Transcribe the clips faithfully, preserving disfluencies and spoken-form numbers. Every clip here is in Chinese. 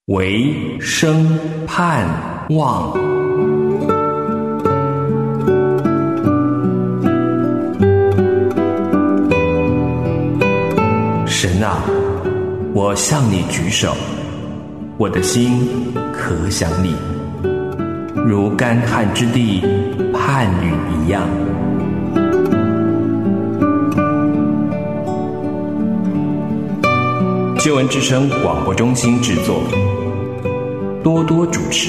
唯生盼望。神啊，我向你举手，我的心可想你，如干旱之地盼雨一样。救恩之声广播中心制作，多多主持。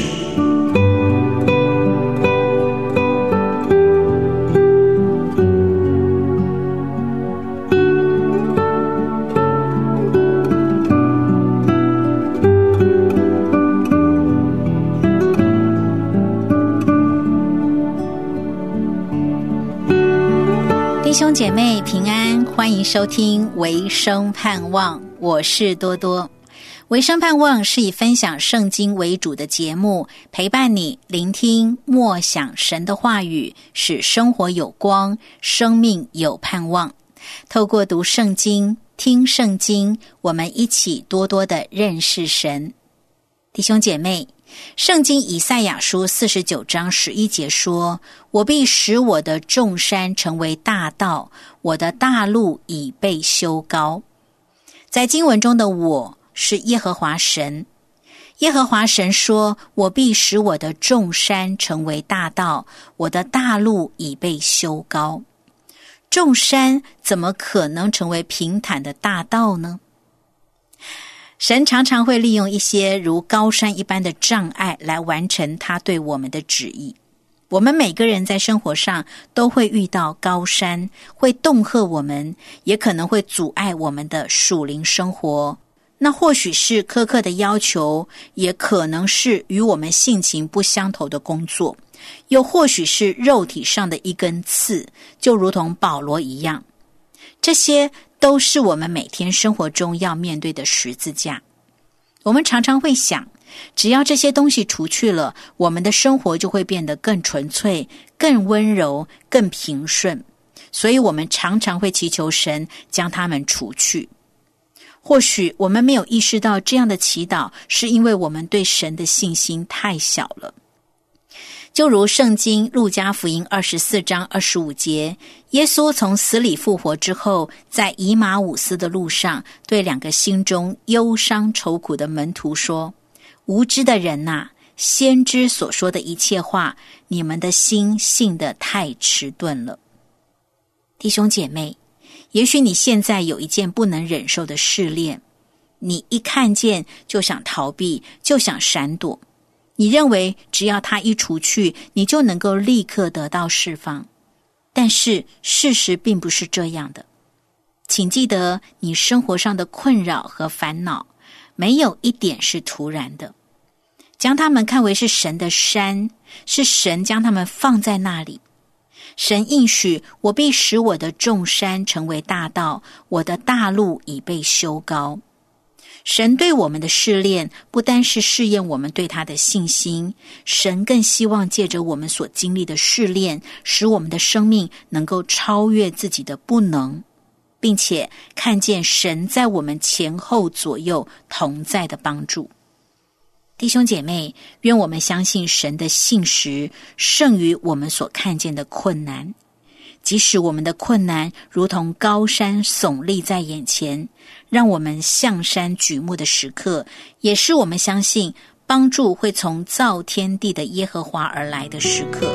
弟兄姐妹平安，欢迎收听维生盼望，我是多多。维生盼望是以分享圣经为主的节目，陪伴你聆听默想神的话语，使生活有光，生命有盼望。透过读圣经、听圣经，我们一起多多的认识神。弟兄姐妹，圣经以赛亚书四十九章十一节说，我必使我的众山成为大道，我的大路已被修高。在经文中的我是耶和华神，耶和华神说，我必使我的众山成为大道，我的大路已被修高。众山怎么可能成为平坦的大道呢？神常常会利用一些如高山一般的障碍来完成他对我们的旨意。我们每个人在生活上都会遇到高山，会恫吓我们，也可能会阻碍我们的属灵生活。那或许是苛刻的要求，也可能是与我们性情不相投的工作，又或许是肉体上的一根刺，就如同保罗一样。这些都是我们每天生活中要面对的十字架。我们常常会想，只要这些东西除去了，我们的生活就会变得更纯粹、更温柔、更平顺。所以我们常常会祈求神将它们除去。或许我们没有意识到这样的祈祷，是因为我们对神的信心太小了。就如圣经路加福音二十四章二十五节，耶稣从死里复活之后，在以马忤斯的路上，对两个心中忧伤愁苦的门徒说，无知的人啊，先知所说的一切话，你们的心信得太迟钝了。弟兄姐妹，也许你现在有一件不能忍受的试炼，你一看见就想逃避，就想闪躲。你认为只要它一除去，你就能够立刻得到释放。但是事实并不是这样的。请记得，你生活上的困扰和烦恼，没有一点是突然的。将它们看为是神的山，是神将它们放在那里。神应许，我必使我的众山成为大道，我的大路已被修高。神对我们的试炼，不单是试验我们对他的信心，神更希望借着我们所经历的试炼，使我们的生命能够超越自己的不能，并且看见神在我们前后左右同在的帮助。弟兄姐妹，愿我们相信神的信实胜于我们所看见的困难。即使我们的困难如同高山耸立在眼前，让我们向山举目的时刻，也是我们相信帮助会从造天地的耶和华而来的时刻。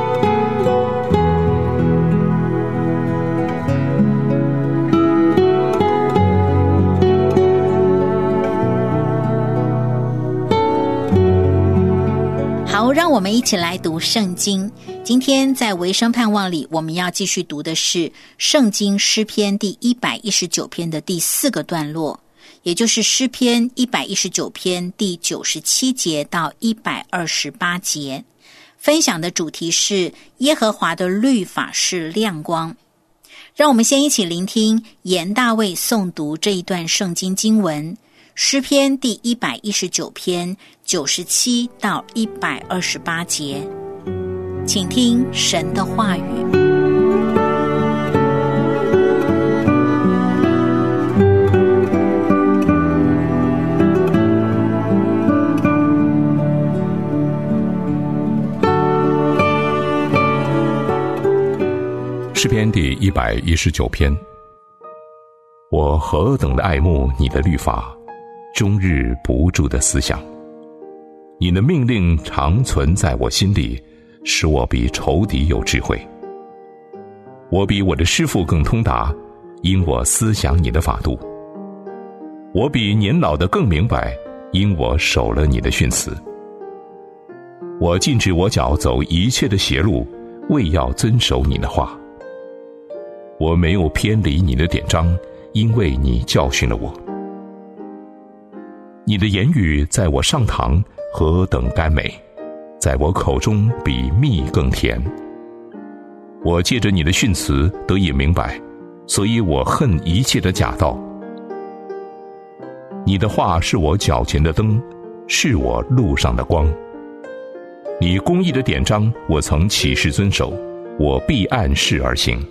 好，让我们一起来读圣经。今天在维生盼望里，我们要继续读的是圣经诗篇第一百一十九篇的第四个段落，也就是诗篇一百一十九篇第九十七节到一百二十八节。分享的主题是耶和华的律法是亮光。让我们先一起聆听严大卫诵读这一段圣经经文，诗篇第一百一十九篇九十七到一百二十八节。请听神的话语。 诗篇第一百一十九篇。我何等的爱慕你的律法，终日不住的思想。你的命令常存在我心里，使我比仇敌有智慧。我比我的师父更通达，因我思想你的法度。我比年老的更明白，因我守了你的训词。我禁止我脚走一切的邪路，为要遵守你的话。我没有偏离你的典章，因为你教训了我。你的言语在我上膛何等甘美，在我口中比蜜更甜。我借着你的训词得以明白，所以我恨一切的假道。你的话是我脚前的灯，是我路上的光。你公义的典章我曾起誓遵守，我必按事而行。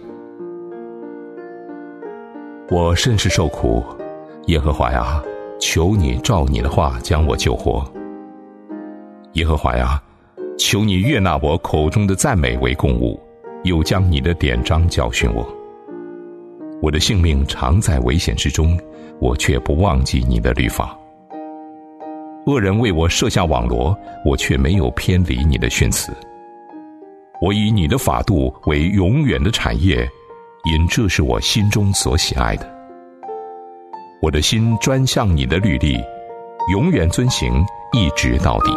我甚是受苦，耶和华呀，求你照你的话将我救活。耶和华呀，求你悦纳我口中的赞美为供物，又将你的典章教训我。我的性命常在危险之中，我却不忘记你的律法。恶人为我设下网罗，我却没有偏离你的训词。我以你的法度为永远的产业，因这是我心中所喜爱的。我的心专向你的律例，永远遵行，一直到底。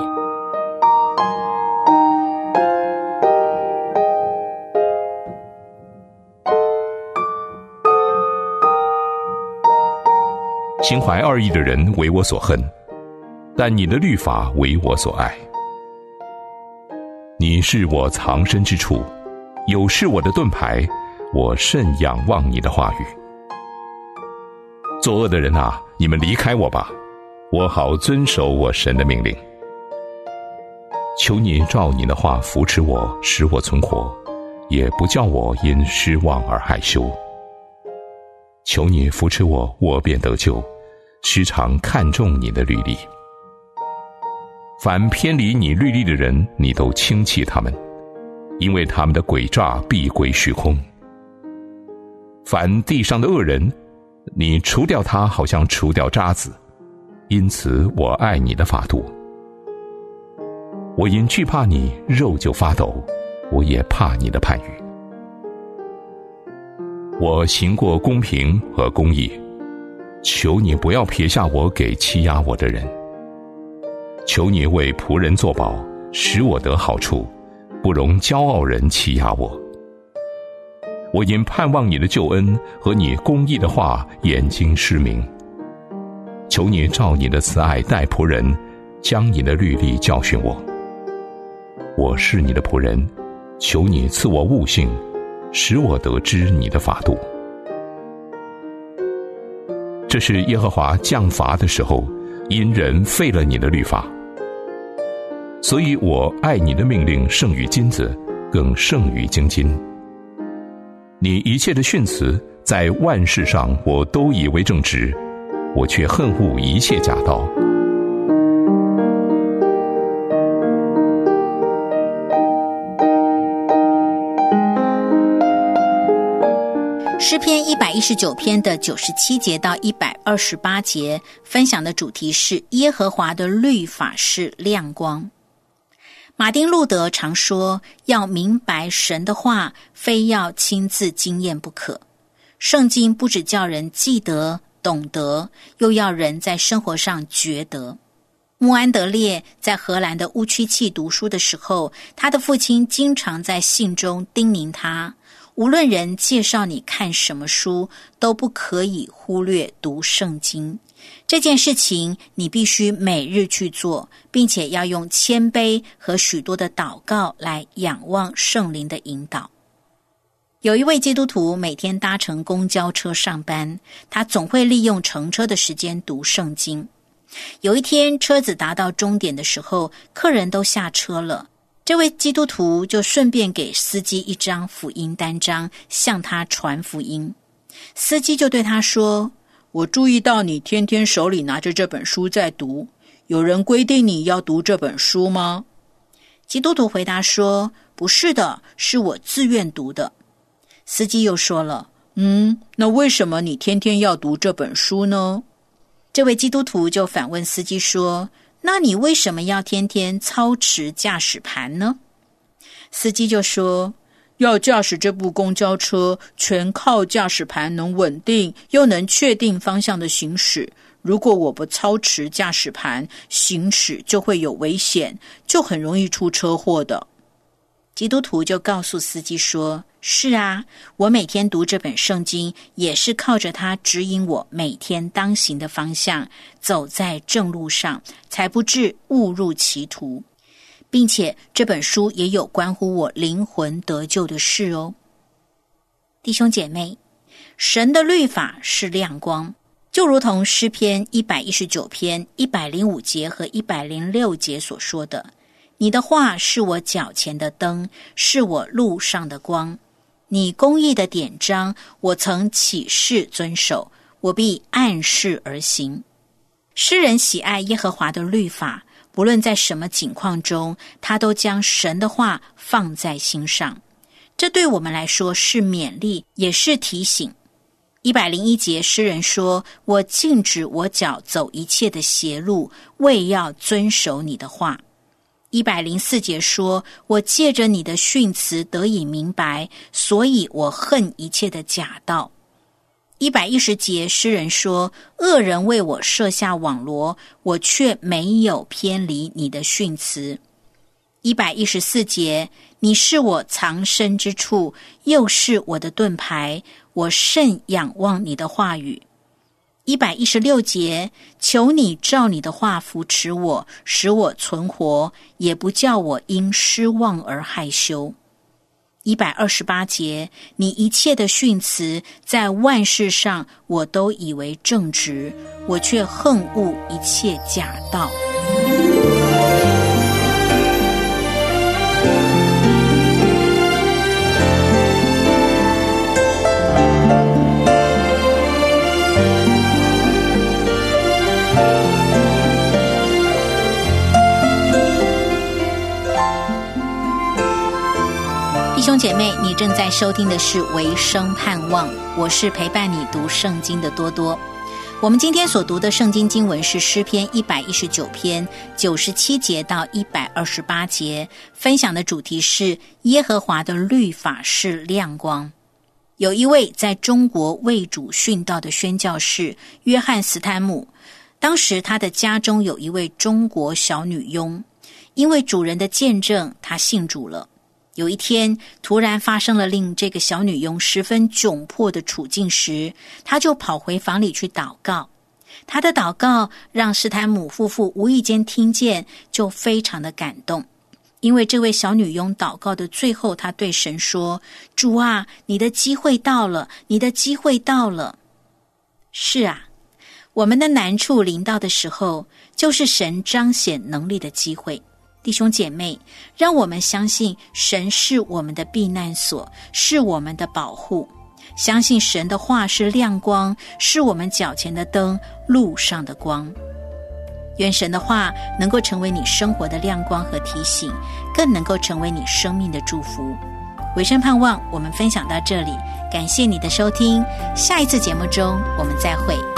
心怀二意的人为我所恨，但你的律法为我所爱。你是我藏身之处，有是我的盾牌，我甚仰望你的话语。作恶的人啊，你们离开我吧，我好遵守我神的命令。求你照你的话扶持我，使我存活，也不叫我因失望而害羞。求你扶持我，我便得救，时常看重你的律例。凡偏离你律例的人，你都轻弃他们，因为他们的诡诈必归虚空。凡地上的恶人，你除掉他好像除掉渣子，因此我爱你的法度。我因惧怕你，肉就发抖，我也怕你的判语。我行过公平和公义，求你不要撇下我给欺压我的人。求你为仆人作保，使我得好处，不容骄傲人欺压我。我因盼望你的救恩和你公义的话，眼睛失明。求你照你的慈爱待仆人，将你的律例教训我。我是你的仆人，求你赐我悟性，使我得知你的法度。这是耶和华降罚的时候，因人废了你的律法。所以我爱你的命令胜于金子，更胜于精金。你一切的训词，在万事上我都以为正直，我却恨恶一切假道。 诗篇一百一十九篇的九十七节到一百二十八节分享的主题是耶和华的律法是亮光。马丁路德常说，要明白神的话，非要亲自经验不可。圣经不只叫人记得懂得，又要人在生活上觉得。穆安德烈在荷兰的乌曲器读书的时候，他的父亲经常在信中叮咛他，无论人介绍你看什么书，都不可以忽略读圣经。这件事情你必须每日去做，并且要用谦卑和许多的祷告来仰望圣灵的引导。有一位基督徒每天搭乘公交车上班，他总会利用乘车的时间读圣经。有一天车子达到终点的时候，客人都下车了，这位基督徒就顺便给司机一张福音单张，向他传福音。司机就对他说，我注意到你天天手里拿着这本书在读，有人规定你要读这本书吗？基督徒回答说，不是的，是我自愿读的。 司机又说了，嗯，那为什么你天天要读这本书呢？这位基督徒就反问司机说，那你为什么要天天操持驾驶盘呢？司机就说，要驾驶这部公交车，全靠驾驶盘能稳定又能确定方向的行驶。如果我不操持驾驶盘，行驶就会有危险，就很容易出车祸的。基督徒就告诉司机说，是啊，我每天读这本圣经，也是靠着它指引我每天当行的方向，走在正路上，才不致误入歧途。并且这本书也有关乎我灵魂得救的事哦。弟兄姐妹，神的律法是亮光，就如同诗篇一百一十九篇一百零五节和一百零六节所说的，你的话是我脚前的灯，是我路上的光。你公义的典章，我曾起誓遵守，我必按事而行。诗人喜爱耶和华的律法，不论在什么境况中，他都将神的话放在心上。这对我们来说是勉励，也是提醒。一百零一节诗人说，我禁止我脚走一切的邪路，为要遵守你的话。一百零四节说，我借着你的训词得以明白，所以我恨一切的假道。一百一十节诗人说，恶人为我设下网罗，我却没有偏离你的训词。一百一十四节，你是我藏身之处，又是我的盾牌，我甚仰望你的话语。一百一十六节，求你照你的话扶持我，使我存活，也不叫我因失望而害羞。一百二十八节，你一切的训词在万事上我都以为正直，我却恨恶一切假道。弟兄姐妹，你正在收听的是维生盼望，我是陪伴你读圣经的多多。我们今天所读的圣经经文是诗篇一百一十九篇九十七节到一百二十八节，分享的主题是耶和华的律法是亮光。有一位在中国为主殉道的宣教士约翰斯坦姆，当时他的家中有一位中国小女佣，因为主人的见证，他信主了。有一天，突然发生了令这个小女佣十分窘迫的处境时，她就跑回房里去祷告。她的祷告让斯坦姆夫妇无意间听见，就非常的感动。因为这位小女佣祷告的最后，她对神说，主啊，你的机会到了，你的机会到了。是啊，我们的难处临到的时候，就是神彰显能力的机会。弟兄姐妹，让我们相信神是我们的避难所，是我们的保护，相信神的话是亮光，是我们脚前的灯，路上的光。愿神的话能够成为你生活的亮光和提醒，更能够成为你生命的祝福。维生盼望我们分享到这里，感谢你的收听，下一次节目中我们再会。